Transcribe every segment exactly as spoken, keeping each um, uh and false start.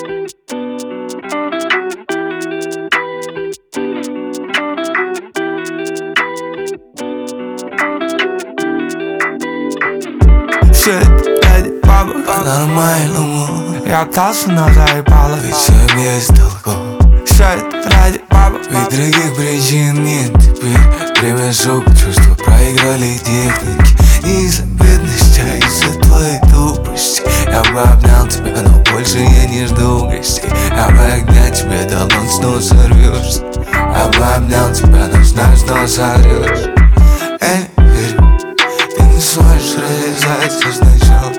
Все это ради бабок По-нормальному я остался, но заебало. Ведь все без толков. Все это ради бабок. Ведь других причин нет теперь. Время шок, чувства проиграли техники. Не из-за бедности, а из-за твоей тупости. Я бы обнял тебя, но больше я не жду гостей. Я бы огня тебе дал, но снова сорвешься. Я бы обнял тебя, но знаю, снова сорвешь. Я не верю, ты не сможешь реализовать все сначала.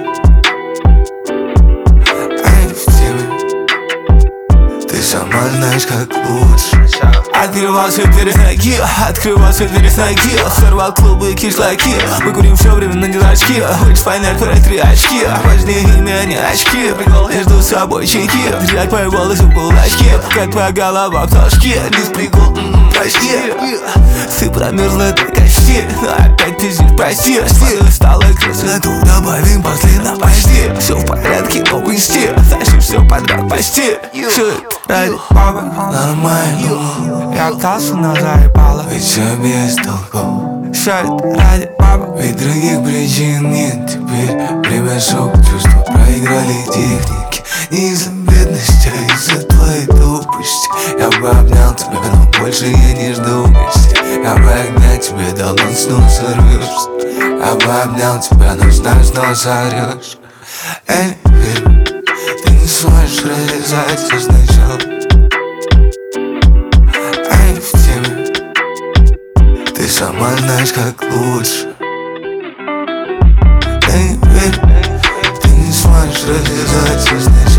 Я не в теме, ты сама знаешь, как лучше. Открывал все двери с ноги, открывал все двери с ноги. Сорвал клубы и кишлаки. Мы курим все время на дурачки. Хочешь понять про три очки, важнее имя, не очки. Между собой чайки, держать мои волосы в кулачке. Как твоя голова в тошке. Без прикол, прости. Ты промерзла до кости, но опять пиздишь, прости. Стала красоту, добавим после на почти. Все в порядке, но в инсте. Тащишь все подряд почти. Все ради бабок Нормально, я остался, но заебало. ведь все без толков. Все это ради бабок. Ведь других причин нет теперь. Время шок, чувства проиграли техники. Не из-за бедности, а из-за твоей тупости. Я бы обнял тебя, но больше я не жду гостей. Я бы огня тебе дал, но снова сорвешься. Я бы обнял тебя, но знаю, снова сорвешь. Я не верю, ты не сможешь реализовать все сначала. Я не в теме, ты сама знаешь, как лучше. Я не верю, ты не сможешь реализовать все сначала.